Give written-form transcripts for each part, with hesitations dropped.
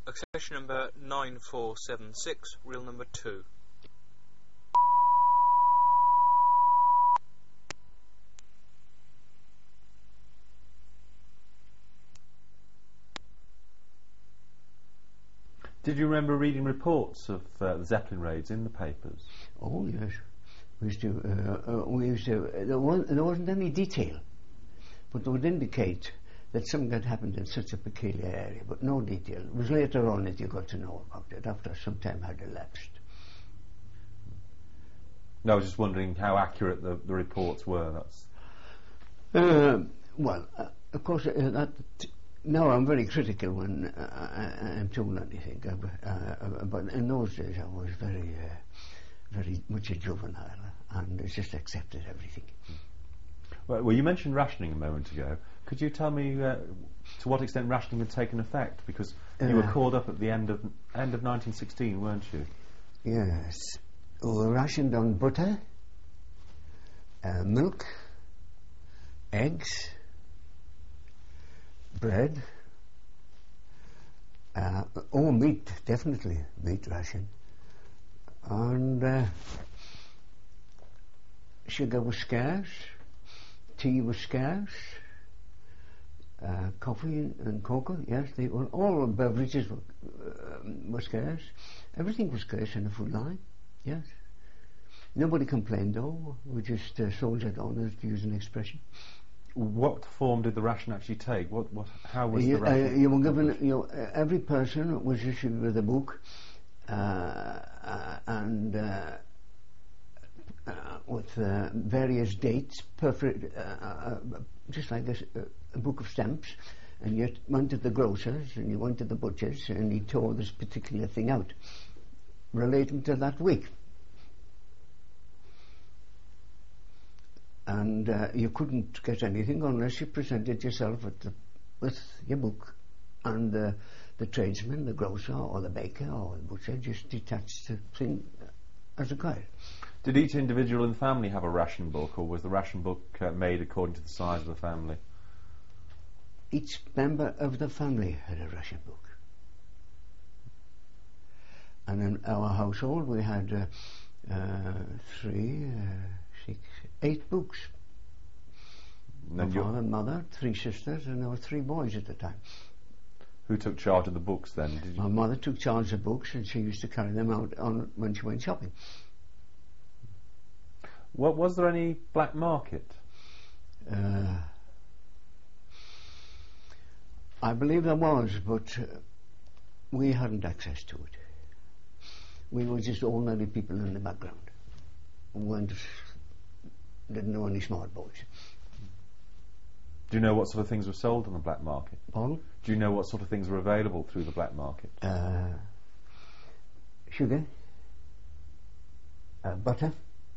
Accession number 9476, reel number 2. Did you remember reading reports of the Zeppelin raids in the papers? Oh yes, we used to. There wasn't any detail, but they would indicate that something had happened in such a peculiar area, but no detail. It was later on that you got to know about it, after some time had elapsed. No, I was just wondering how accurate the reports were. Well, of course, now I'm very critical when I'm told anything, but in those days I was very much a juvenile and just accepted everything. Well, you mentioned rationing a moment ago. Could you tell me to what extent rationing had taken effect? Because you were called up at the end of 1916, weren't you? Yes. We were rationed on butter, milk, eggs, bread, meat, definitely meat ration, and sugar was scarce, tea was scarce, coffee and cocoa, yes, all the beverages were scarce. Everything was scarce in the food line, yes. Nobody complained though, we just soldiered on, as to use an expression. What form did the ration actually take? How was the ration? You were given, every person was issued with a book, and with various dates, perfect, just like a book of stamps, and you went to the grocer's and you went to the butcher's and he tore this particular thing out relating to that week. And you couldn't get anything unless you presented yourself with your book, and the tradesman, the grocer or the baker or the butcher just detached the thing as a guide. Did each individual in the family have a ration book, or was the ration book made according to the size of the family? Each member of the family had a ration book. And in our household we had 8 books. My father and mother, 3 sisters, and there were 3 boys at the time. Who took charge of the books then? My mother took charge of books, and she used to carry them out when she went shopping. Was there any black market? I believe there was, but we hadn't access to it. We were just ordinary people in the background. Didn't know any smart boys. Do you know what sort of things were sold on the black market? Pardon? Do you know what sort of things were available through the black market? Sugar, butter,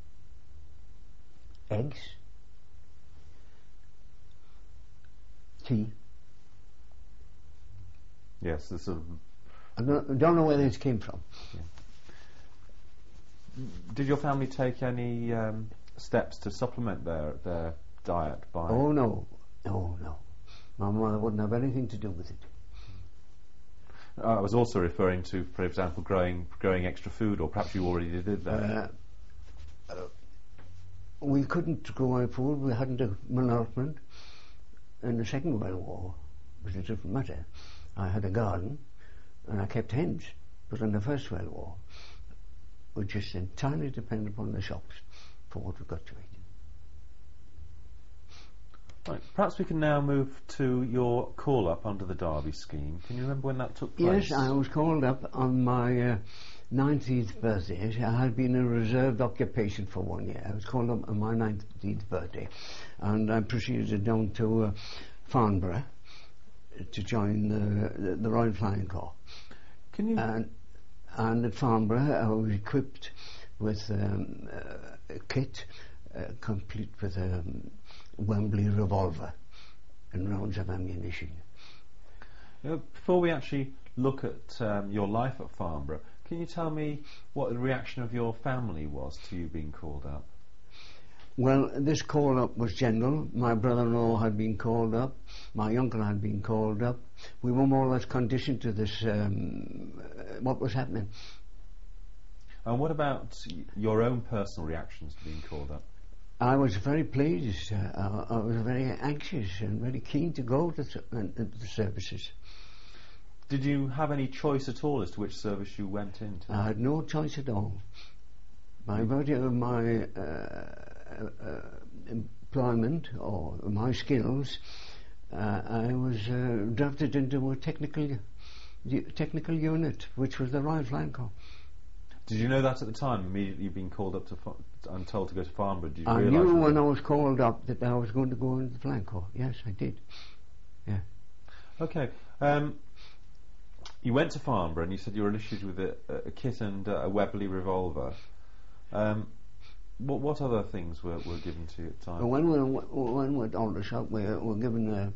eggs, tea. Yes, the sort of... I don't know where this came from. Yeah. Did your family take any steps to supplement their diet by... Oh no. My mother wouldn't have anything to do with it. I was also referring to, for example, growing extra food, or perhaps you already did that. We couldn't grow our food. We hadn't a allotment. In the Second World War, it was a different matter. I had a garden and I kept hens, but in the First World War we just entirely depended upon the shops for what we got to eat. Right, perhaps we can now move to your call-up under the Derby scheme. Can you remember when that took place? Yes, I was called up on my 19th birthday. I had been a reserved occupation for 1 year. I was called up on my 19th birthday, and I proceeded down to Farnborough to join the Royal Flying Corps. Can you... And at Farnborough I was equipped with a kit complete with a Wembley revolver and rounds of ammunition. Before we actually look at your life at Farnborough, can you tell me what the reaction of your family was to you being called up? Well, this call-up was general. My brother-in-law had been called up. My uncle had been called up. We were more or less conditioned to this, what was happening. And what about your own personal reactions to being called up? I was very pleased. I was very anxious and very keen to go to the services. Did you have any choice at all as to which service you went into? I had no choice at all. By virtue of my employment or my skills, I was drafted into a technical unit, which was the Royal Flying Corps. Did you know that at the time, immediately being called up and told to go to Farnborough? Did you I realise knew that? when I was called up that I was going to go into the Flying Corps. Yes, I did. Yeah. Okay. You went to Farnborough and you said you were issued with a kit and a Webley revolver. What other things were given to you at the time? When we went on the shop, we were given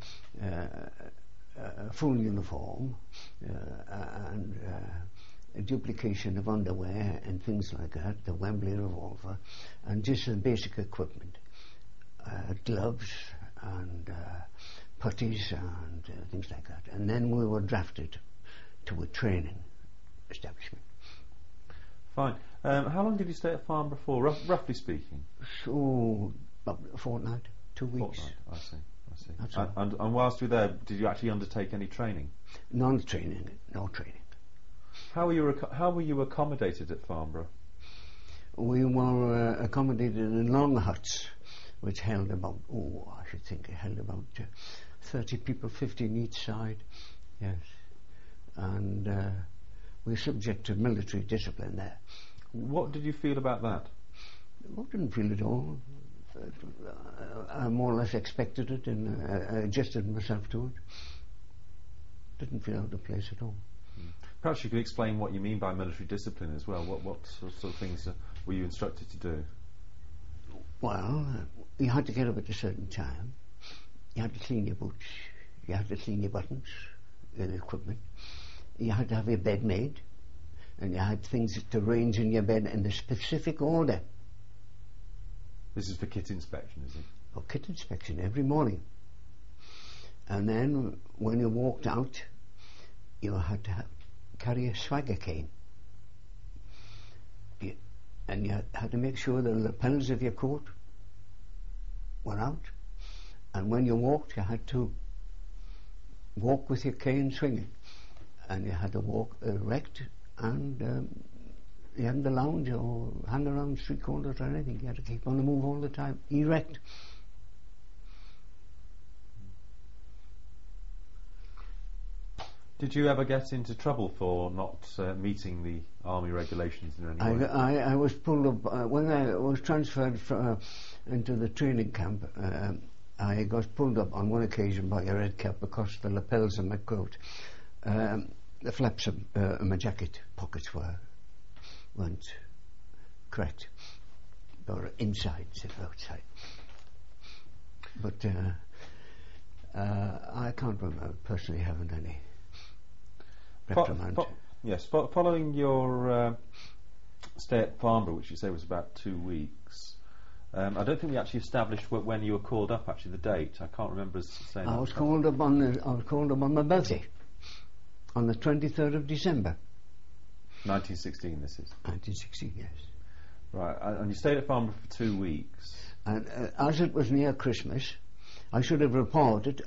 a full uniform and a duplication of underwear and things like that, the Webley revolver, and just some basic equipment, gloves and putties and things like that. And then we were drafted to a training establishment. Fine. How long did you stay at Farnborough for, roughly speaking? So, about a fortnight, 2 weeks. Fortnight. I see. That's all. And whilst you were there, did you actually undertake any training? No training. How were you accommodated at Farnborough? We were accommodated in long huts, which held about, I should think it held about 30 people, 15 each side. Yes. And we were subject to military discipline there. What did you feel about that? I didn't feel it all. I more or less expected it and adjusted myself to it. Didn't feel out of place at all. Perhaps you could explain what you mean by military discipline as well. What sort of things were you instructed to do? Well, you had to get up at a certain time. You had to clean your boots. You had to clean your buttons, your equipment. You had to have your bed made. And you had things to arrange in your bed in a specific order. This is for kit inspection, is it? For kit inspection every morning. And then when you walked out, you had to carry a swagger cane. And you had to make sure the lapels of your coat were out. And when you walked, you had to walk with your cane swinging. And you had to walk erect, and you hadn't to lounge or hang around street corners or anything. You had to keep on the move all the time, erect. Did you ever get into trouble for not meeting the army regulations in any way? I was pulled up when I was transferred into the training camp. I got pulled up on one occasion by a red cap because the lapels of my coat, the flaps of my jacket pockets weren't correct. They were inside instead of outside. But I can't remember personally having any reprimand. Yes, following your stay at Farnborough, which you say was about 2 weeks, I don't think we actually established when you were called up. Actually, the date I can't remember saying. I was called up on my birthday, on the 23rd of December. 1916. This is 1916. Yes. Right, and you stayed at Farnborough for 2 weeks. And as it was near Christmas, I should have reported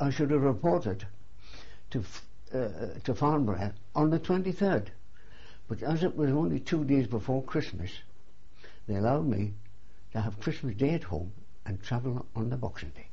to Farnborough on the 23rd. But as it was only 2 days before Christmas, they allowed me to have Christmas Day at home and travel on the Boxing Day.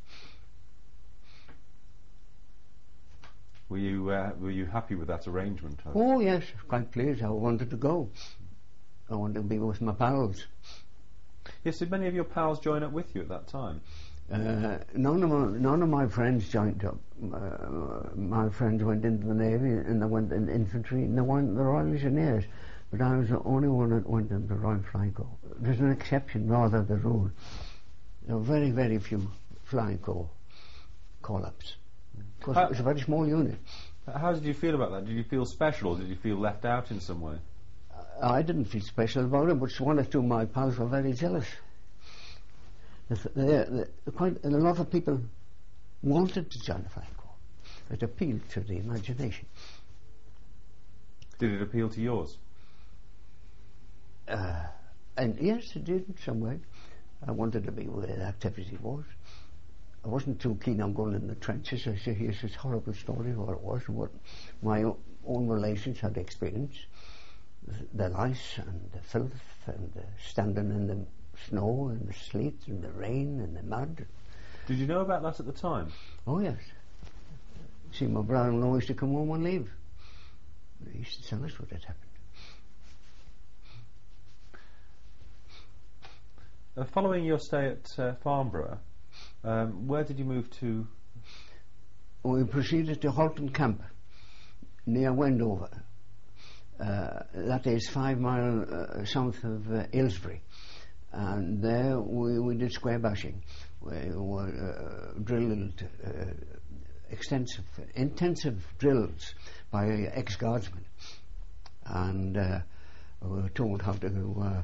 Were you happy with that arrangement? Oh yes, quite pleased. I wanted to go. I wanted to be with my pals. Yes, did many of your pals join up with you at that time? None of my friends joined up. My friends went into the Navy and they went in infantry and they went the Royal Legionnaires. But I was the only one that went into the Royal Flying Corps. There's an exception rather than the rule. There were very, very few Flying Corps call-ups. Because it was a very small unit. How did you feel about that? Did you feel special or did you feel left out in some way? I didn't feel special about it, but one or two of my pals were very jealous. Quite a lot of people wanted to join the Flying Corps. It appealed to the imagination. Did it appeal to yours? And yes, it did in some way. I wanted to be where the activity was. I wasn't too keen on going in the trenches. I say, here's this horrible story of what it was and what my own relations had experienced. The lice and the filth and the standing in the snow and the sleet and the rain and the mud. Did you know about that at the time? Oh yes. See, my brother-in-law used to come home and leave. He used to tell us what had happened. Following your stay at Farnborough, where did you move to? We proceeded to Halton Camp near Wendover. That is 5 miles south of Aylesbury. And there we did square bashing. We were drilled intensive drills by ex-guardsmen. And we were told how to go.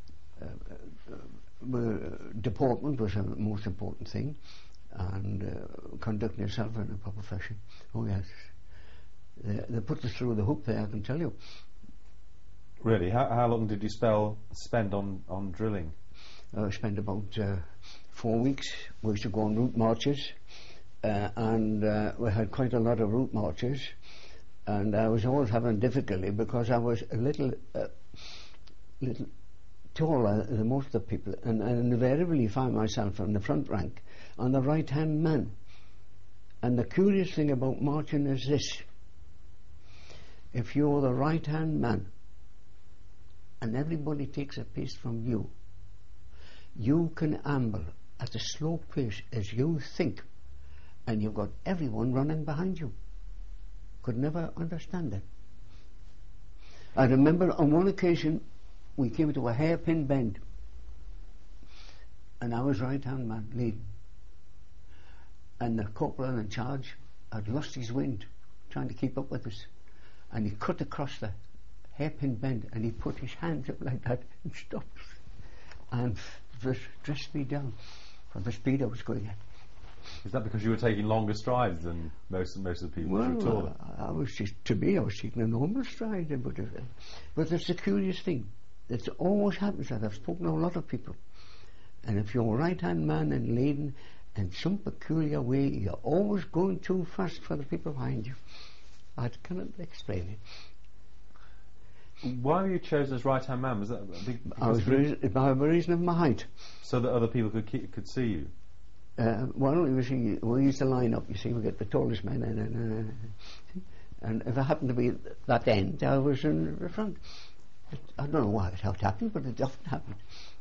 Deportment was the most important thing, and conducting yourself in a proper fashion. Oh yes, they put us through the hoop there, I can tell you. Really? How long did you spend on drilling? I spent about 4 weeks. We used to go on route marches, and we had quite a lot of route marches, and I was always having difficulty because I was a little taller than most of the people, and invariably find myself in the front rank on the right-hand man. And the curious thing about marching is this: if you're the right-hand man and everybody takes a pace from you, you can amble at a slow pace as you think, and you've got everyone running behind you. Could never understand it. I remember on one occasion we came to a hairpin bend, and I was right-hand man leading, and the corporal in charge had lost his wind trying to keep up with us, and he cut across the hairpin bend and he put his hands up like that and stopped and just dressed me down for the speed I was going at. Is that because you were taking longer strides than most of the people who were taller? I was taking a normal stride, but it's a curious thing. It always happens that I've spoken to a lot of people, and if you're a right-hand man and leading in some peculiar way, you're always going too fast for the people behind you. I cannot explain it. Why were you chosen as right-hand man? Was that by the reason of my height, so that other people could see you? Well, we used to line up. You see, we get the tallest men, and if I happened to be at that end, I was in the front. I don't know how it happened, but it often happened.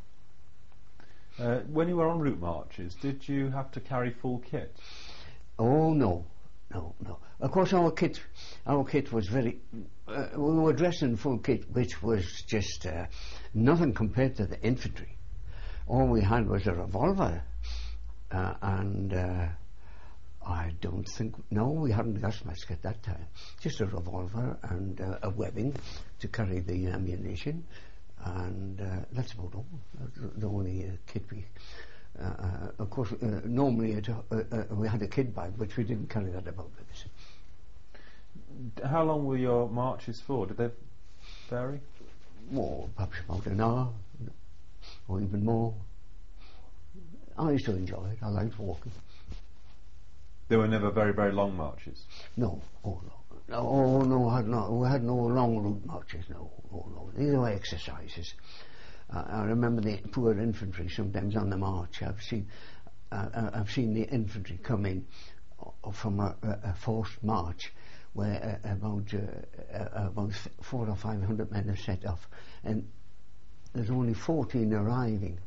When you were on route marches, did you have to carry full kit? Oh no. Of course, our kit was very. We were dressed in full kit, which was just nothing compared to the infantry. All we had was a revolver, and I don't think. No, we hadn't gas mask at that time. Just a revolver and a webbing to carry the ammunition, and that's about all. The only kit we. Of course, normally we had a kit bag, but we didn't carry that about with us. How long were your marches for? Did they vary? Well, perhaps about an hour, or even more. I used to enjoy it. I liked walking. There were never very, very long marches? No. Oh, no. We had no long route marches, no. These were exercises. I remember the poor infantry sometimes on the march. I've seen the infantry come in from a forced march where about 400 or 500 men are set off, and there's only 14 arriving.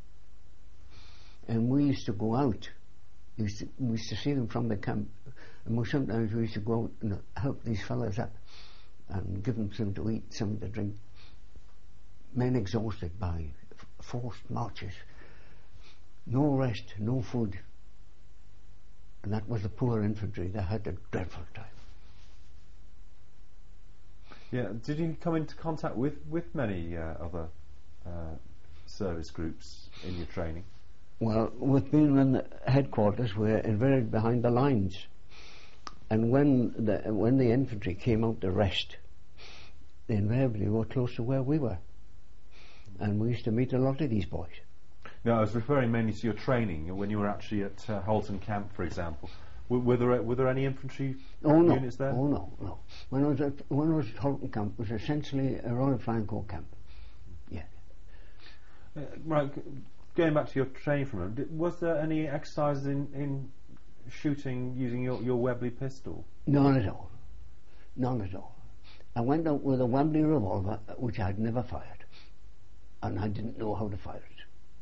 And we used to go out. We used to see them from the camp, and sometimes we used to go out and help these fellas up and give them something to eat, something to drink. Men exhausted by forced marches, no rest, no food, and that was the poor infantry. They had a dreadful time. Yeah, did you come into contact with many other service groups in your training? Well, with being in the headquarters, we're invariably behind the lines. And when the infantry came out to rest, they invariably were close to where we were. And we used to meet a lot of these boys. No, I was referring mainly to your training when you were actually at Halton Camp, for example. Were there any infantry units there? Oh no. When I was at Halton Camp, it was essentially a Royal Flying Corps camp. Yeah. Right. Going back to your training for a moment, was there any exercises in shooting using your Webley pistol? None at all. I went out with a Webley revolver, which I'd never fired, and I didn't know how to fire it.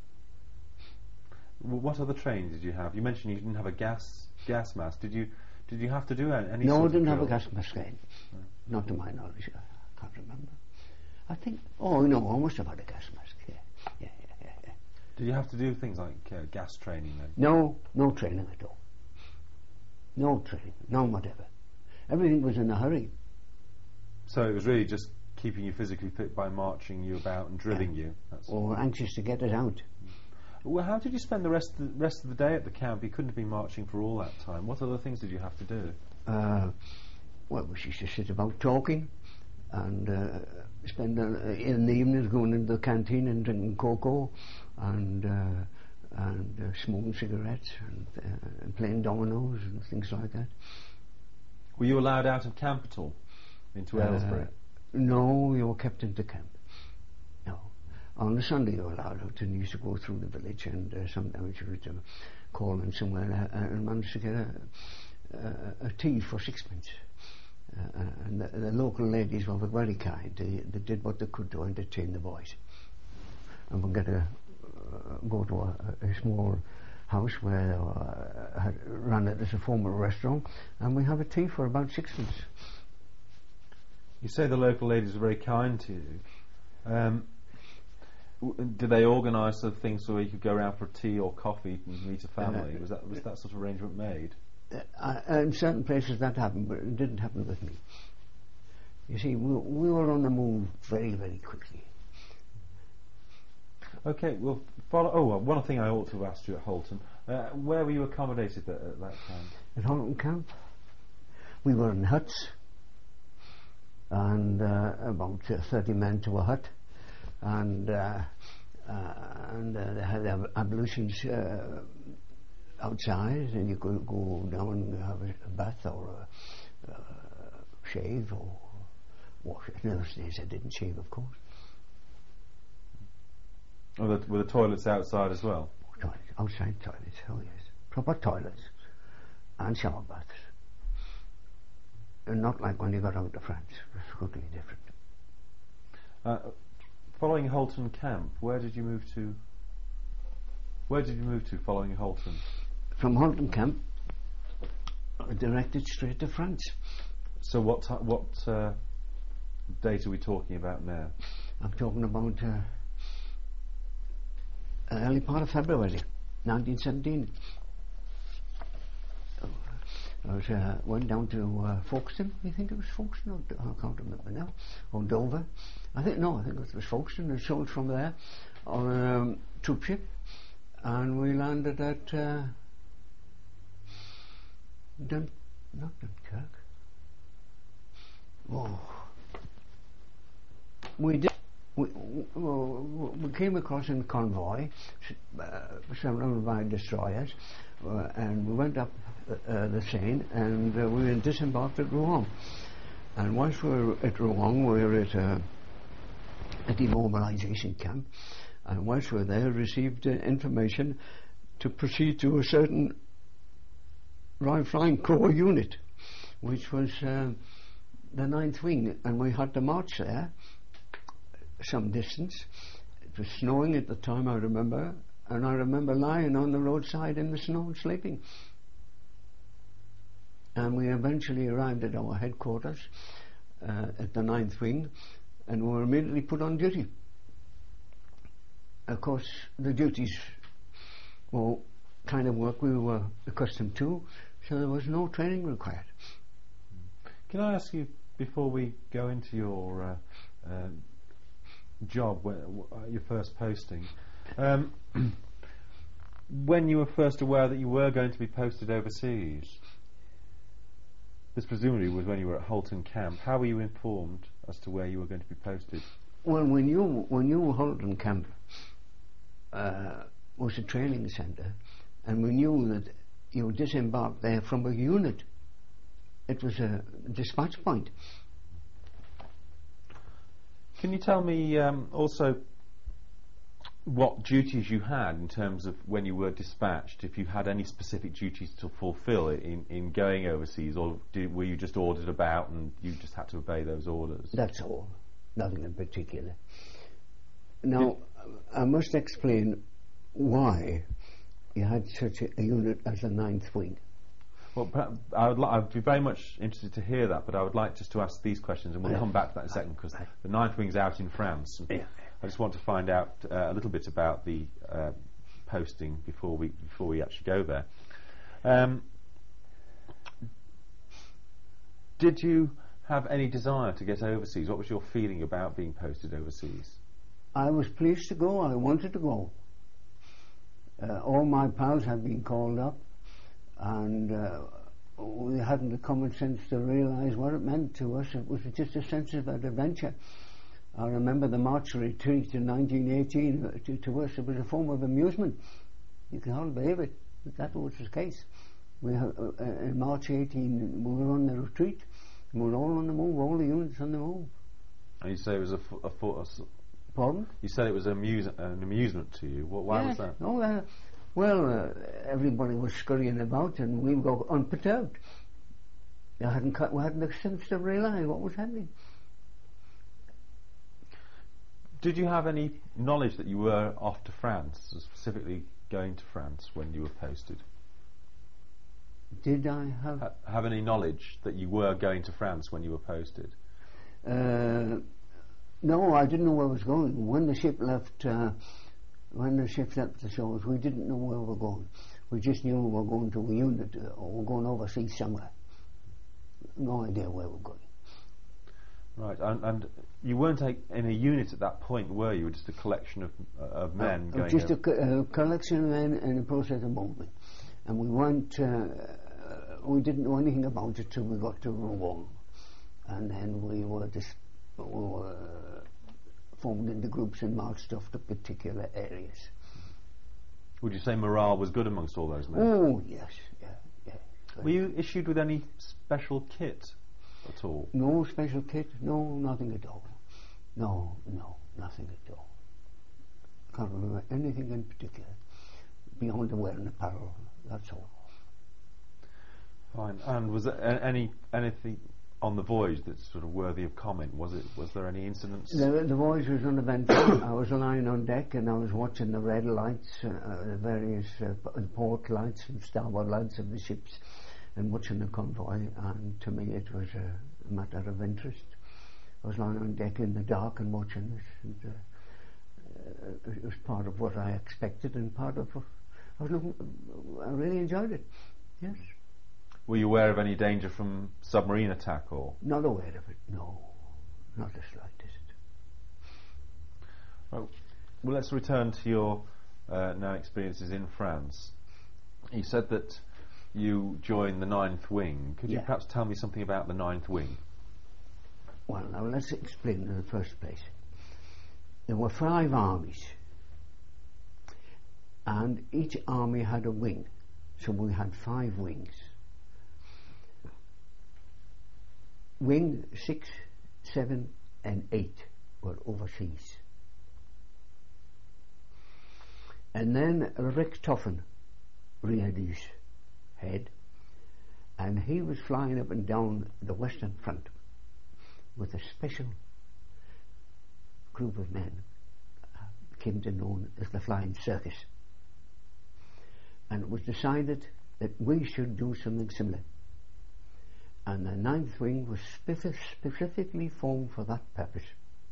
What other training did you have? You mentioned you didn't have a gas mask. Did you have to do any? No, sort I of didn't have a drill? gas mask then. No. Not to my knowledge. I can't remember. I think. Oh no, I must have had a gas mask. Yeah. Did you have to do things like gas training then? No training at all. No training, no whatever. Everything was in a hurry. So it was really just keeping you physically fit by marching you about and drilling you. Or anxious to get us out. Well, how did you spend the rest of the day at the camp? You couldn't have been marching for all that time. What other things did you have to do? Well, we used to sit about talking and spend in the evenings going into the canteen and drinking cocoa and smoking cigarettes and playing dominoes and things like that. Were you allowed out of camp at all? Into Aylesbury? No, we were kept into camp. No. On the Sunday you were allowed out, and you used to go through the village, and sometimes you would call in somewhere and manage to get a tea for sixpence. And the local ladies were very kind. They did what they could to entertain the boys. And we'd go to a small house where had ran it as a former restaurant, and we have a tea for about sixpence. You say the local ladies were very kind to you. Did they organise sort of things so you could go around for tea or coffee and meet a family? Was that sort of arrangement made? In certain places that happened, but it didn't happen with me. You see, we were on the move very, very quickly. Okay, well, one thing I ought to have asked you at Halton. Where were you accommodated at that time? At Halton Camp? We were in huts, and about 30 men to a hut, and they had their ablutions outside, and you could go down and have a bath or a shave or wash. In those days I didn't shave, of course. Oh, were the toilets outside as well? Outside toilets, oh yes. Proper toilets and shower baths. And not like when you got out to France. It was totally different. Following Halton Camp, where did you move to? Where did you move to following Halton? From Halton Camp, directed straight to France. So what date are we talking about now? I'm talking about early part of February 1917. I went down to Folkestone. I think it was Folkestone. I can't remember now. Or Dover. I think it was Folkestone. And sold from there on a troop ship, and we landed at not Dunkirk. Oh, we did. We came across in convoy, surrounded by destroyers, and we went up the Seine, and we disembarked at Rouen. And once we were at Rouen, we were at a demobilisation camp, and once we were there, received information to proceed to a certain Royal Flying Corps unit, which was the 9th Wing, and we had to march there some distance. It was snowing at the time, I remember, and I remember lying on the roadside in the snow and sleeping. And we eventually arrived at our headquarters at the 9th Wing, and were immediately put on duty. Of course, the duties were kind of work we were accustomed to, so there was no training required. Can I ask you, before we go into your job, your first posting, when you were first aware that you were going to be posted overseas, this presumably was when you were at Halton Camp, how were you informed as to where you were going to be posted? Well, when you Halton Camp was a training centre, and we knew that you disembarked there from a unit. It was a dispatch point. Can you tell me also what duties you had in terms of when you were dispatched, if you had any specific duties to fulfil in going overseas, or were you just ordered about and you just had to obey those orders? That's all. Nothing in particular. Now, I must explain why you had such a unit as the 9th Wing. Well, I'd be very much interested to hear that, but I would like just to ask these questions, and we'll come back to that in a second, because the 9th Wing's out in France. And I just want to find out a little bit about the posting before we actually go there. Did you have any desire to get overseas? What was your feeling about being posted overseas? I was pleased to go. I wanted to go. All my pals had been called up, and we hadn't the common sense to realise what it meant to us. It was just a sense of adventure. I remember the March retreat in 1918. To us, it was a form of amusement. You can hardly believe it, but that was the case. In March 18, we were on the retreat. We were all on the move, all the units on the move. And you say it was Pardon? You said it was an amusement to you. Why was that? Oh, well, everybody was scurrying about, and we were unperturbed. We hadn't the sense to realise what was happening. Did you have any knowledge that you were off to France, specifically going to France when you were posted? Did I have any knowledge that you were going to France when you were posted? No, I didn't know where I was going. When the ship left the shores, we didn't know where we were going. We just knew we were going to a unit, or we were going overseas somewhere. No idea where we were going. Right, and you weren't in a unit at that point, were you? Just a collection of men going. Just a collection of men in the process of movement, and we weren't. We didn't know anything about it till we got to Rouen, and then we were formed into groups and marched off to particular areas. Would you say morale was good amongst all those men? Oh yes, yeah. Were you issued with any special kit at all? No special kit, no, nothing at all. No, nothing at all. Can't remember anything in particular beyond the wearing apparel. That's all. Fine. And was there anything on the voyage that's sort of worthy of comment? Was there any incidents? The voyage was uneventful. I was lying on deck and I was watching the red lights, the various port lights and starboard lights of the ships, and watching the convoy. And to me, it was a matter of interest. I was lying on deck in the dark and watching this, and it was part of what I expected, and part of I really enjoyed it. Yes. Were you aware of any danger from submarine attack, or? Not aware of it, no. Not the slightest. Well, let's return to your now experiences in France. You said that you joined the 9th Wing. Could you perhaps tell me something about the 9th Wing? Well, now let's explain in the first place. There were 5 armies, and each army had a wing, so we had 5 wings. Wing 6, 7 and 8 were overseas. And then Richthofen reared his head, and he was flying up and down the Western Front with a special group of men, came to known as the Flying Circus. And it was decided that we should do something similar. And the 9th Wing was specifically formed for that purpose.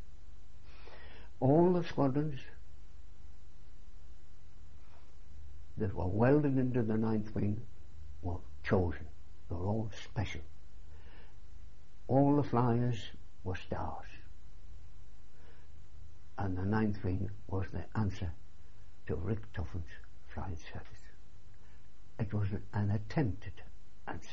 All the squadrons that were welded into the 9th Wing were chosen. They were all special. All the flyers were stars. And the 9th Wing was the answer to Richthofen's flying service. It was an attempted answer.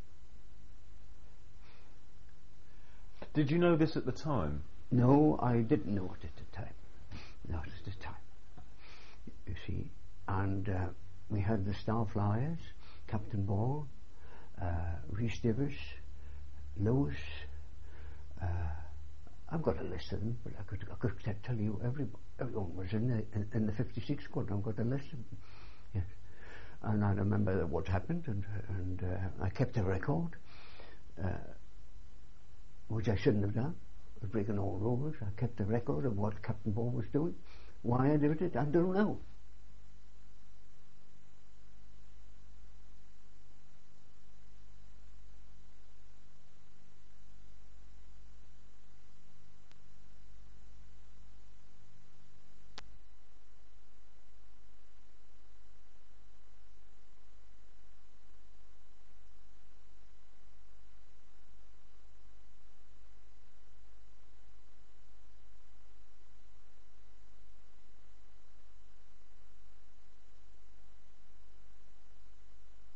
Did you know this at the time? No, I didn't know it at the time. Not at the time. You see, and we had the Star Flyers, Captain Ball, Rhys Davis, Lewis. I've got a list of them, but I could tell you everyone was in the 56 squadron. I've got a list of them. Yes, and I remember what happened, and I kept a record, which I shouldn't have done. I was breaking all rules. I kept a record of what Captain Ball was doing. Why I did it, I don't know.